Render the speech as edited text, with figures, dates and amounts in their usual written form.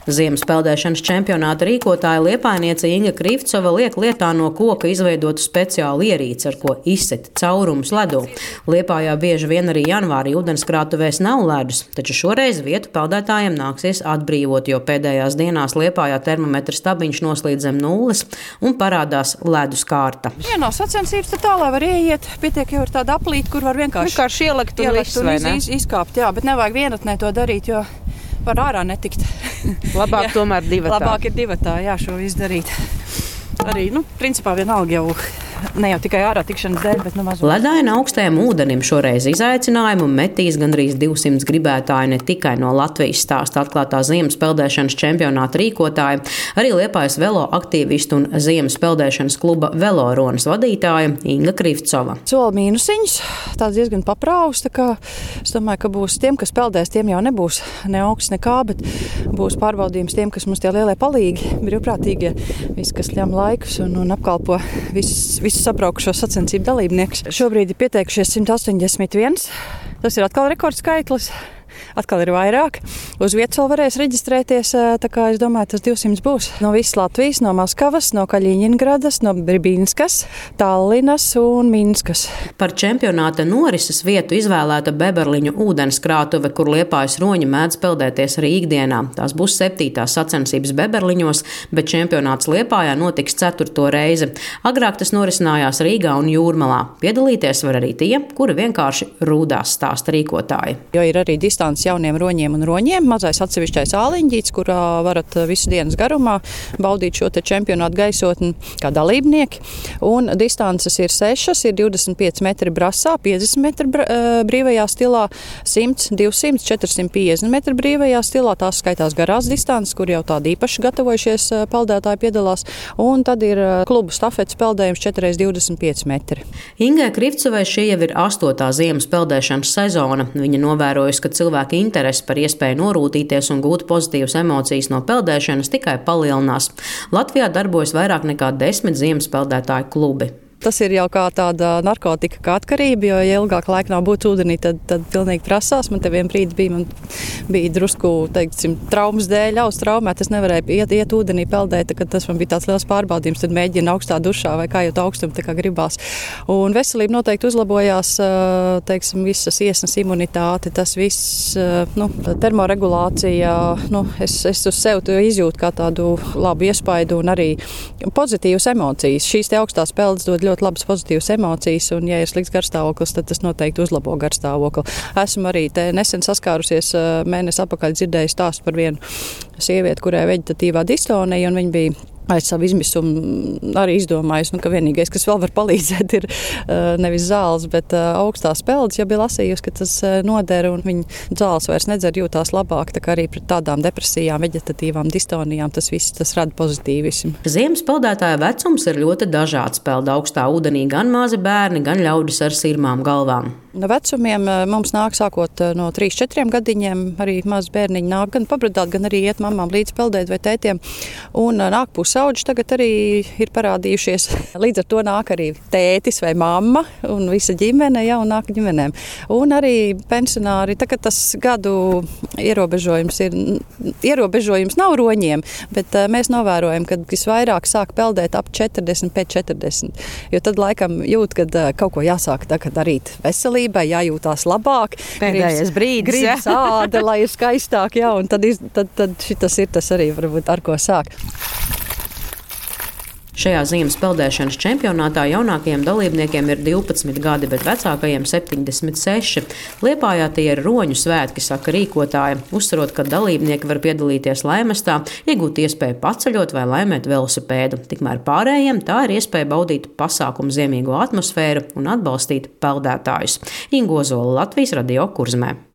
Ziemas peldēšanas čempionāta rīkotāja liepainiece Inga Krivcova liek lietā no koka izveidotu speciālu ierīci, ar ko izset caurumus ledū. Liepājā bieži vien arī janvārī ūdenskrātuvēs nav ledus, taču šoreiz vietu peldētājiem nāksies atbrīvot, jo pēdējās dienās Liepājā termometra stabiņš noslīd zem nulles un parādās ledus kārta. Ja nav sacensības, tad tā, lai var ieiet, pietiek jau ar tādu aplīti, kur var vienkārši ielikt un izkāpt, jā, bet nevajag vienatnē to darīt, jo var ārā netikt. Labāk tomēr divatā. Labāk ir divatā, jā, šo izdarīt. Arī, principā vienalga jau ne jau tikai ārā tikšanas dēļ, bet mazliet. Ledaina augstajam ūdenim šoreiz izaicinājumu metīs gandrīz 200 gribētāji ne tikai no Latvijas, stāsta atklātā ziemas peldēšanas čempionāta rīkotāja, arī Liepājas velo aktīvistu un ziemas peldēšanas kluba Veloronas vadītāja Inga Krivcova. Soli mīnusiņus, tāds diezgan paprāvs, tā kā es domāju, ka būs tiem, kas peldēs, tiem jau nebūs ne augsts nekā, bet būs pārbaudījums tiem, kas mums tie lielie palīgi, brīvprātīgie, visi, kas ļam laikus un apkalpo visus sabraukušos sacensību dalībniekus. Šobrīd ir pieteikušies 181. Tas ir atkal rekordskaitlis. Atkal ir vairāk. Uz vietas vēl varēs reģistrēties, tā kā es domāju, tas 200 būs. No visas Latvijas, no Maskavas, no Kaļiņingradas, no Bribīnskas, Tallinas un Minskas. Par čempionāta norises vietu izvēlēta Beberliņu ūdenskrātuve, kur Liepājas roņi mēdz peldēties arī ikdienā. Tās būs 7. sacensības Beberliņos, bet čempionāts Liepājā notiks 4. reizi. Agrāk tas norisinājās Rīgā un Jūrmalā. Piedalīties var arī tie, kuri vienkārši rūdās, stāsta rīkotāji. Jo ir arī distance jauniem roņiem un roņiem, mazais atsevišķais āliņģīts, kurā varat visu dienas garumā baudīt šo te čempionātu gaisotni kā dalībnieki. Un distances ir 6, ir 25 metri brasā, 50 metri brīvajā stilā, 100, 200, 450 metri brīvajā stilā. Tās skaitās garās distances, kur jau tādi īpaši gatavojušies peldētāji piedalās. Un tad ir klubu stafetes peldējums 4x25 metri. Ingai Krivcovai šī jau ir 8. ziemas peldēšanas sezona. Viņa novērojusi, ka cilvēki interesi par iespēju norūtīties un gūt pozitīvas emocijas no peldēšanas tikai palielinās. Latvijā darbojas vairāk nekā 10 ziemas peldētāju klubi. Tas ir jau kā tāda narkotika, kā atkarība, jo, ja ilgāk laika nav būt ūdenī, tad pilnīgi prasās. Man te vien brīdi bija drusku, teiksim, traumas dēļ, traumēt. Es nevarēju iet ūdenī peldēt, kad tas man bija tāds liels pārbaudījums, tad mēģina augstā dušā vai kā jau augstumu, tā kā gribās. Un veselība noteikti uzlabojās, teiksim, visas iesnas imunitāte, tas viss, termoregulācija, es uz sevi to izjūtu kā tādu labu iespaidu un arī pozitīvas emocijas. Šīs te augstās peldes dod ļoti labas pozitīvas emocijas, un ja ir slikts garstāvoklis, tad tas noteikti uzlabo garstāvokli. Esmu arī te nesen saskārusies mēnesi atpakaļ dzirdēju stāstu par vienu sievieti, kurai veģetatīvā distonija, un viņa bija aiz savu izmisumu arī izdomājusi, ka vienīgais, kas vēl var palīdzēt, ir nevis zāles, bet augstās peldes, jo bija lasījusi, ka tas noder un viņa zāles vairs nedzer, jūtās labāk, tā kā arī pret tādām depresijām, veģetatīvām distonijām, tas viss, tas rada pozitīvismu. Ziemas peldētāja vecums ir ļoti dažāds. Peld augstā ūdenī gan mazi bērni, gan ļaudis ar sirmām galvām. No vecumiem mums nāk sākot no 3-4 gadiņiem, arī mazi bērniņi nāk gan pabradāt, gan arī iet mamām līdz peldēt vai tētiem, un nāk pusauģi tagad arī ir parādījušies. Līdz ar to nāk arī tētis vai mamma un visa ģimene, jau nāk ģimenēm. Un arī pensionāri, tagad tas gadu ierobežojums nav roņiem, bet mēs novērojam, ka visvairāk sāk peldēt ap 40 pēc 40, jo tad laikam jūt, kad kaut ko jāsāk tagad darīt veselībai, jājūtās labāk. Pēdējais brīdis. Gribas āda, lai ir skaistāk, jā, un tad šitas ir tas arī varbūt ar ko sāk. Šajā ziemas peldēšanas čempionātā jaunākajiem dalībniekiem ir 12 gadi, bet vecākajiem 76. Liepājā tie ir roņu svētki, saka rīkotāja, uzsverot, ka dalībnieki var piedalīties laimestā, iegūt iespēju paceļot vai laimēt velosipēdu. Tikmēr pārējiem tā ir iespēja baudīt pasākumu ziemīgo atmosfēru un atbalstīt peldētājus. Inga Ozola, Latvijas Radio Kurzmē.